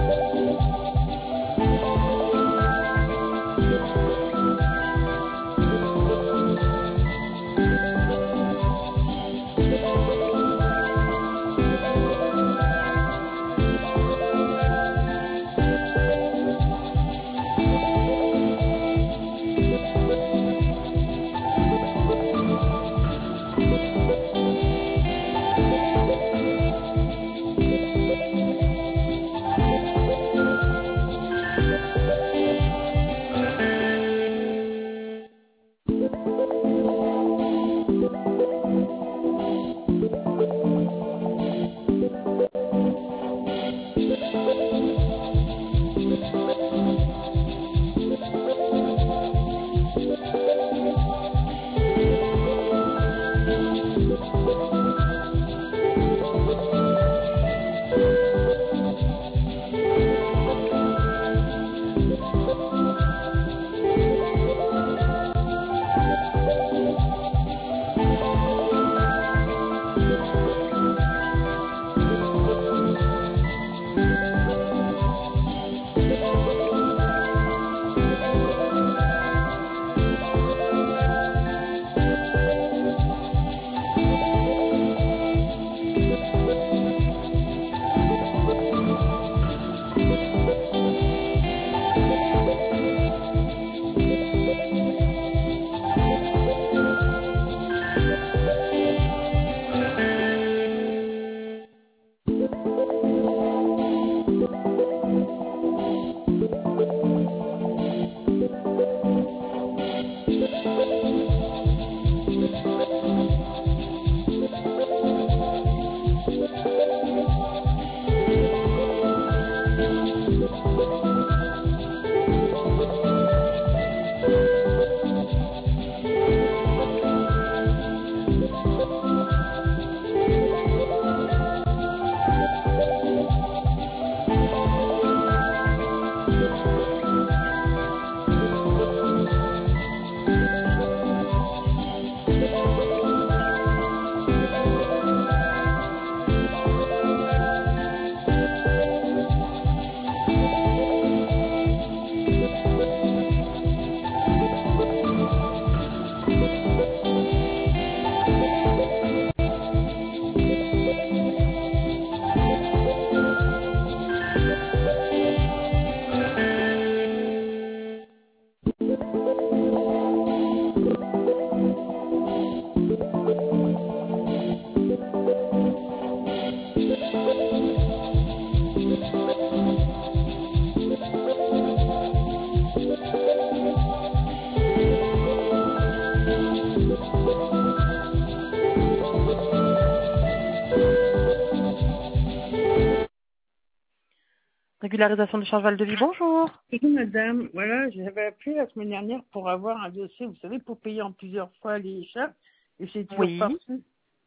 Régularisation de charge Val-de-Vie, bonjour. Oui, madame, voilà, j'avais appelé la semaine dernière pour avoir un dossier, vous savez, pour payer en plusieurs fois les charges, et c'est toujours Oui. parti.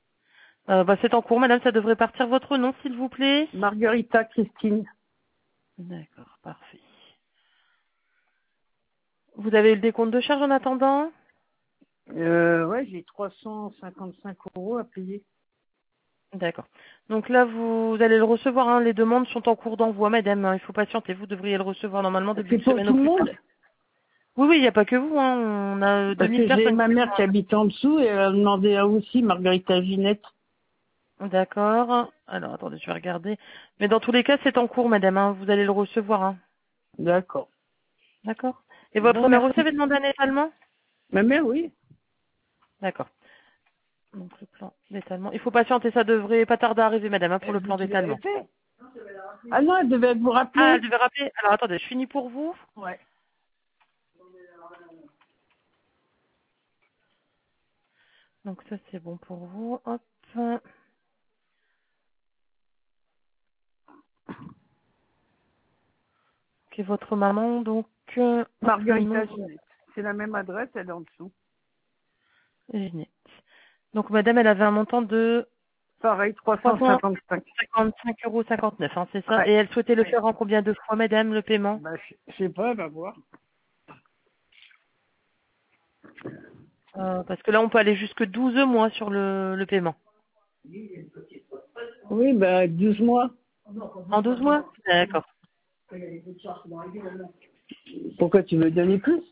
C'est en cours, madame, ça devrait partir votre nom, s'il vous plaît. Margarita Christine. D'accord, parfait. Vous avez eu le décompte de charge en attendant? Ouais, j'ai 355 € à payer. D'accord. Donc là, vous allez le recevoir, hein. Les demandes sont en cours d'envoi, madame. Il faut patienter, vous devriez le recevoir normalement début C'est de pour semaine tout au le plus monde? tard. Oui, il n'y a pas que vous, hein. On a Parce 2000 que j'ai personnes ma qui mère qui habite en dessous et elle a demandé à aussi, Margarita Ginette. sont. D'accord. Alors, attendez, je vais regarder. Mais dans tous les cas, c'est en cours, madame, hein. Vous allez le recevoir, hein. D'accord. D'accord. Et votre Bon, mère aussi merci. avait demandé un étalement? Ma mère, oui. D'accord. Donc le plan d'étalement. Il faut patienter, ça devrait pas tarder à arriver, madame, hein, pour le plan Tu l'avais d'étalement. fait? Ah non, elle devait vous Ah, rappeler. elle devait rappeler. Alors attendez, je finis pour vous. Ouais. Donc ça c'est bon pour vous. Hop. Ok, votre maman, donc hop, le nom Margarita Ginette. C'est la même adresse, elle est en dessous. Ginette. Donc madame, elle avait un montant de Pareil, 355. 355,59 €, hein, c'est ça. Ouais. Et elle souhaitait le faire en combien de fois, madame, le paiement? Bah, je sais pas, elle va voir. Parce que là, on peut aller jusque 12 mois sur le paiement. Oui, bah, 12 mois. En 12 mois? D'accord. Pourquoi tu veux donner plus?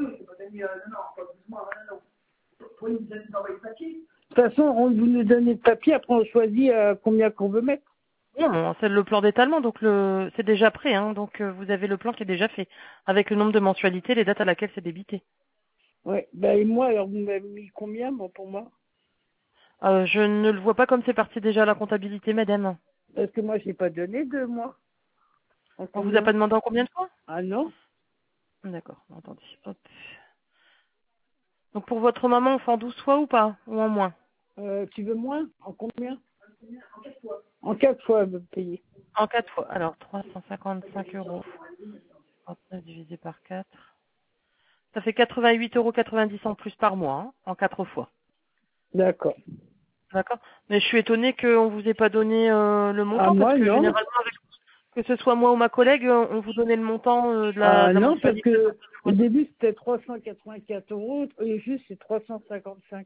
De toute façon, on vous nous donne le papier, après on choisit combien qu'on veut mettre. Non, c'est le plan d'étalement, donc c'est déjà prêt, hein, donc vous avez le plan qui est déjà fait, avec le nombre de mensualités, les dates à laquelle c'est débité. Ouais. Bah, et moi, alors vous m'avez mis combien, bon, pour moi? Je ne le vois pas comme c'est parti déjà à la comptabilité, madame. Parce que moi, je n'ai pas donné 2 mois. En On vous a combien? pas demandé en combien de fois? Ah non? D'accord, attendez. Hop. Donc pour votre maman, on fait en 12 fois ou pas? Ou en moins? Tu veux moins? En combien? En 4 fois, elle veut payer. En 4 fois. Alors 355 euros. 39 divisé par 4. Ça fait 88,90 € en plus par mois, hein, en 4 fois. D'accord. D'accord. Mais je suis étonnée qu'on vous ait pas donné le Ah, montant, parce moi, que non. généralement, que ce soit moi ou ma collègue, on vous donnait le montant Ah de la non, parce mensualité. que au début, c'était 384 euros, et juste, c'est 355.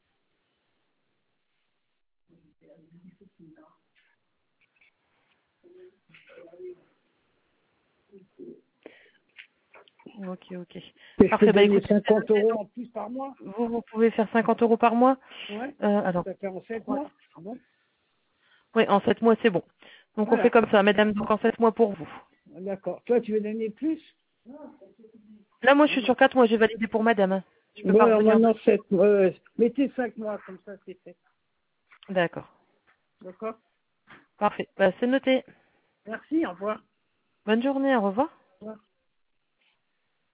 Ok, ok. Et je peux Parfait. Bah donner écoutez, 50 euros en plus par mois. vous pouvez faire 50 € par mois. Ouais. Alors, Ça fait en 7 3. mois. Ah bon? Oui, en 7 mois, c'est bon. Donc on fait Voilà. comme ça, madame, donc en 7 mois pour vous. D'accord. Toi, tu veux donner plus? Là, moi, je suis sur 4 mois, j'ai validé pour madame, hein. Je peux Bon, pas alors revenir maintenant, dessus. 7 mois. Mettez 5 mois, comme ça, c'est fait. D'accord. D'accord? Parfait. Bah, c'est noté. Merci, au revoir. Bonne journée, au revoir.